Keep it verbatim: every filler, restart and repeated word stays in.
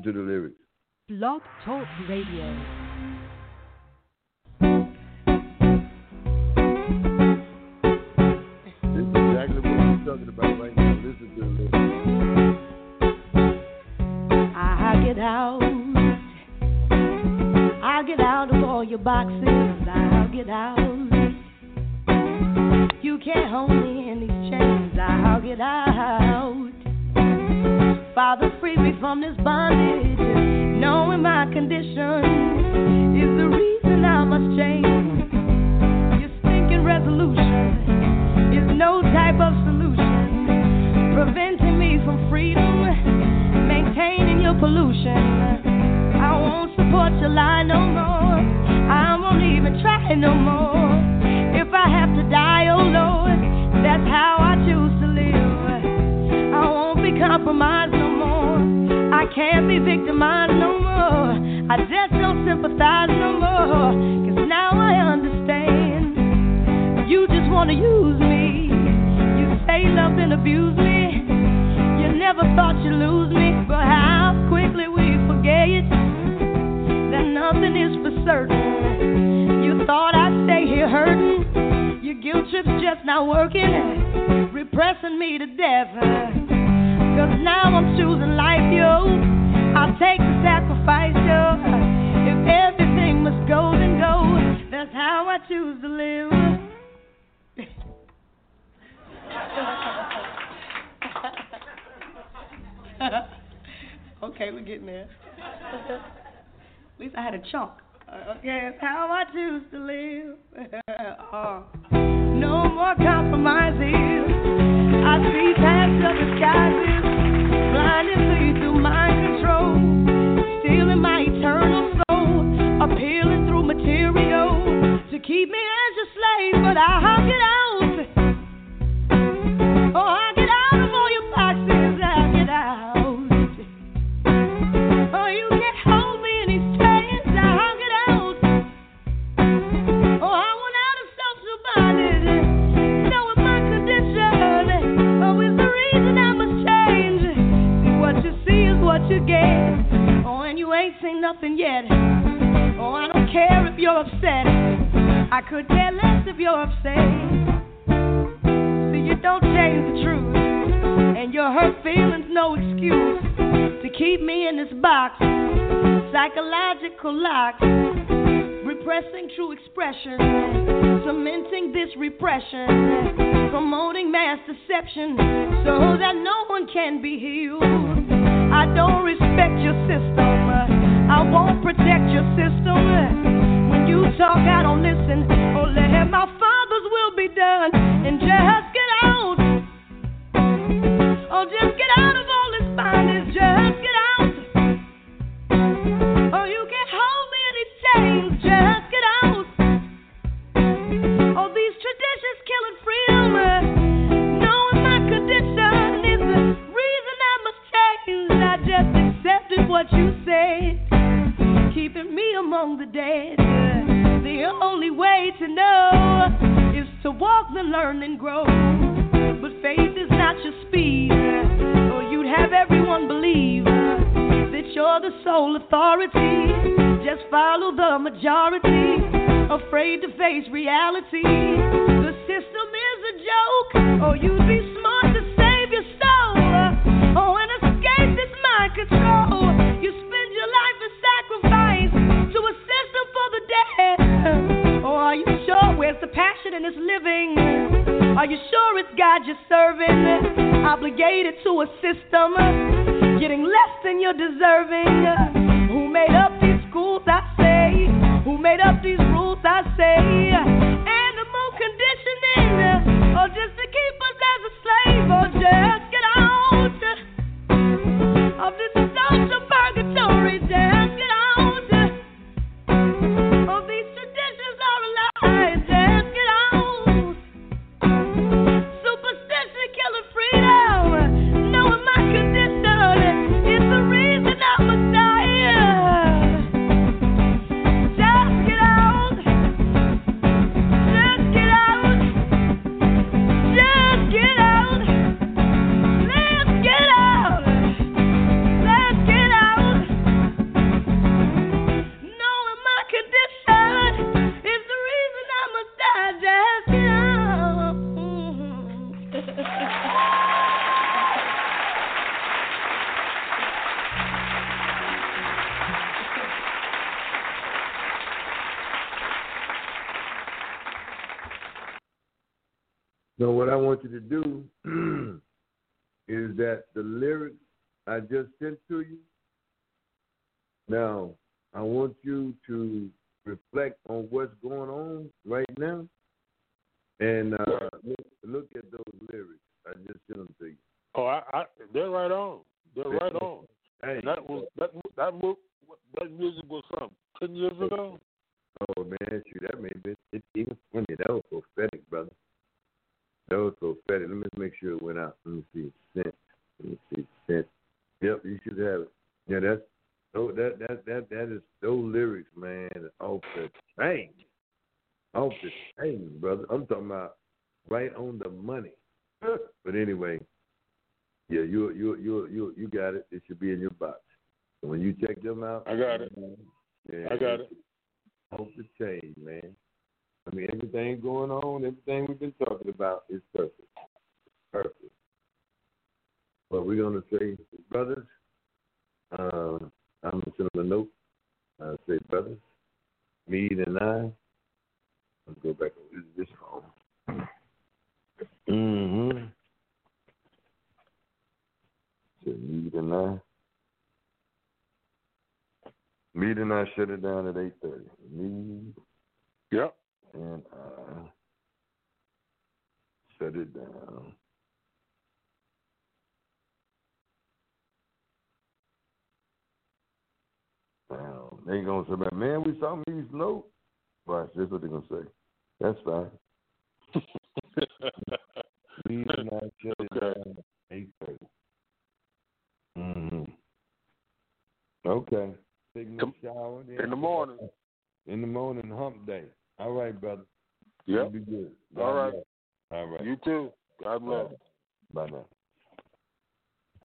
to the lyrics. Blog Talk Radio. This is exactly what we're talking about right now. Listen to the lyrics. I get out. I'll get out of all your boxes. I'll get out. You can't hold me in these chains. I'll get out. Father, free me from this bondage. Knowing my condition is the reason I must change. Your stinking resolution is no type of solution. Preventing me from freedom, maintaining your pollution. I won't support your lie no more. I won't even try no more. If I have to die, oh Lord, that's how I choose to live. I won't be compromised no more. I can't be victimized no more. I just don't sympathize no more. Cause now I understand. You just wanna use me. You say love and abuse me. You never thought you'd lose me. But how quickly we forget that nothing is for certain. You thought I'd stay here hurting. Your guilt trip's just not working, repressing me to death. Cause now I'm choosing life, yo. I'll take the sacrifice, yo. If everything must go, then go. That's how I choose to live. Okay, we're getting there. At least I had a chunk. Okay, that's how I choose to live. Oh. No more compromises. I see past the disguises, blinding me through mind control, stealing my eternal soul, appealing through material to keep me as a slave. But I'll get out. Oh, I'll get out of all your boxes. I'll get out. Oh, you can't hold me in these chains. I'll get out. Oh, I want out of self-bondage. Knowing my condition. Oh, it's the reason I must change. See, what you see is what you get. Oh, and you ain't seen nothing yet. Oh, I don't care if you're upset. I could care less if you're upset. See, you don't change the truth. And your hurt feelings no excuse to keep me in this box. Psychological locks, repressing true expression, cementing this repression, promoting mass deception so that no one can be healed. I don't respect your system. I won't protect your system. When you talk, I don't listen. Oh, let my Father's will be done. And just get out. Oh, just get out of all this bondage. Just get out. Oh, you can't hold me in these chains. Just get out. Oh, these traditions killing freedom. Knowing my condition is the reason I must change. I just accepted what you said, keeping me among the dead. The only way to know is to walk, then learn, and grow. But faith is not your speed, or you'd have everyone believe that you're the sole authority. Just follow the majority, afraid to face reality. The system is a joke. Oh, you'd be smart to save your soul. Oh, and escape this mind control. You spend your life in sacrifice to a system for the dead. Oh, are you sure? Where's the passion in this living? Are you sure it's God you're serving? Obligated to a system, getting less than you're deserving. Who made up these schools, I say? Who made up these rules, I say? Animal conditioning, or just to keep us as a slave, or just get out of this social purgatory. Just get out. Oh, these traditions are a lie. Just get out. Superstition killing freedom. Knowing my condition is the reason I must die. Just get out. Just get out. Just get out. Let's get out. Let's get out. So what I want you to do is that the lyrics I just sent to you, now I want you to reflect on what's going on right now and uh, look, look at those lyrics. I just sent them to you. Oh, I, I they're right on. They're right on. Hey, And that was that that mo- that music was from ten years ago. oh man, shoot, that made it, it even funny. That was prophetic, brother. That was prophetic. Let me make sure it went out. Let me see. Sent. Let me see. Sent. Yep, you should have it. Yeah, that's oh, that that that that is those lyrics, man, off the chain, off the chain, brother. I'm talking about right on the money. But anyway, yeah, you you you you you got it. It should be in your box. So when you check them out, I got it. Yeah, I got it. Off the chain, man. I mean, everything going on, everything we've been talking about is perfect. Perfect. But we're going to say, brothers, uh, I'm going to send them a note. I'll say, brothers, Mead and I, let's go back and visit this phone. Mm-hmm. So Mead and I. Mead and I shut it down at eight thirty. Mead. Yep. And I shut it down. Now, they going to say, man, we saw Mead's note. Watch, this is what they're going to say. That's fine. Mead and I shut it Okay. down at eight thirty. Mm-hmm. Okay. Take me a shower. Then. In the morning. In the morning, hump day. All right, brother. Yep. Be good. All right. All right. You too. God bless. Bye now.